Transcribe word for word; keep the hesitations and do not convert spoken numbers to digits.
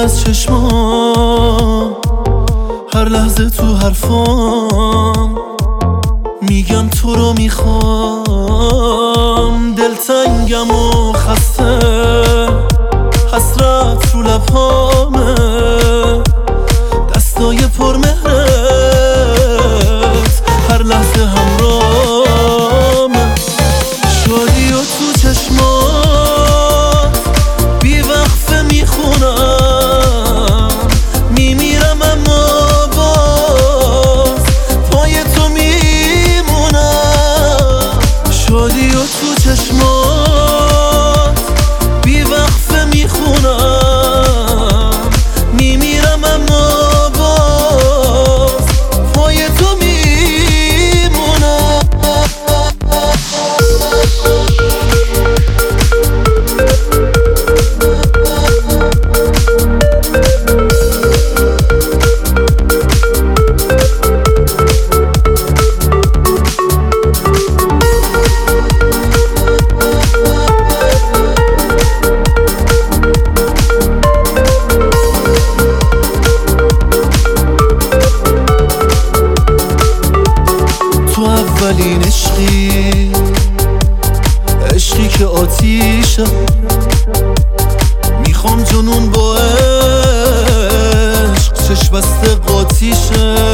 از چشمام، هر لحظه تو حرفام میگم تو رو میخوام. دلتنگم و خسته، حسرت رو لبهامه، دستای پرمهرت هر لحظه همراهمه. شادی و تو چشمات بی وقفه میخونم، میمیرم اما باز پای تو میمونم. شادی و تو چشمات بی وقفه میخونم، میمیرم اما باز پای تو میمونم. تو اولین عشقی، عشقی که آتیشه، میخوام جنون با عشق چشم بسته قاطیشه.